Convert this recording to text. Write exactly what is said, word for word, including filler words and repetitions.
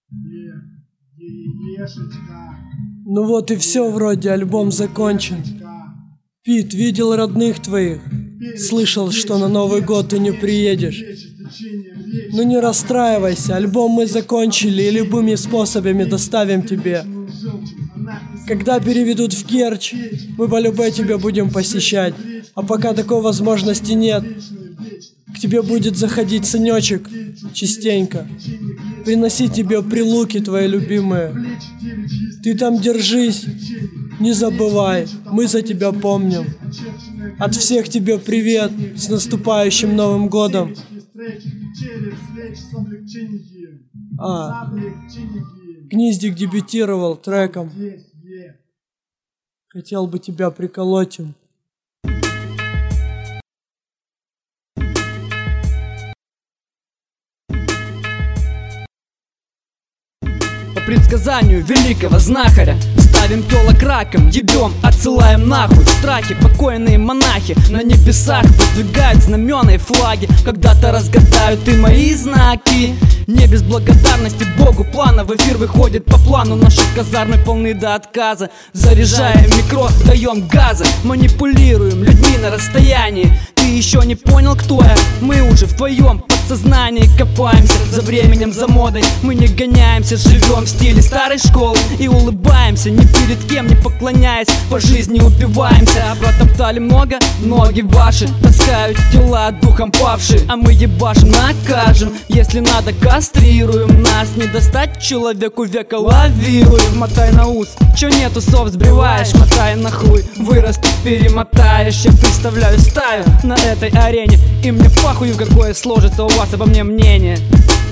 Ну вот и все, вроде альбом закончен. Пит, видел родных твоих? Слышал, что на Новый год ты не приедешь. Ну не расстраивайся, альбом мы закончили и любыми способами доставим тебе. Когда переведут в Керчь, мы по-любому тебя будем посещать. А пока такой возможности нет, к тебе будет заходить сынечек частенько. Приносить тебе прилуки твои любимые. Ты там держись, не забывай, мы за тебя помним. От всех тебе привет, с наступающим Новым годом. А, Гниздик дебютировал треком. Хотел бы тебя приколоть им. По предсказанию великого знахаря ставим тёлок раком, ебем, отсылаем нахуй. В страхе покойные монахи на небесах воздвигают знамена и флаги. Когда-то разгадают и мои знаки. Не без благодарности Богу плана в эфир выходит по плану. Наши казармы полны до отказа. Заряжаем микро, даем газа. Манипулируем людьми на расстоянии. Ты еще не понял, кто я? Мы уже в твоем подсознании копаемся за временем, за модой. Мы не гоняемся, живем в стиле старой школы и улыбаемся, ни перед кем не поклоняясь, по жизни упиваемся. Протоптали много, ноги ваши таскают тела духом павшие, а мы ебашим, накажем. Если надо, кастрируем. Нас не достать человеку века, лавируем. Мотай на ус, чё нет усов сбриваешь, мотай на хуй, вырастет, перемотаешь. Я представляю стаю на этой арене, и мне похуй, какое сложится у вас обо мне мнение.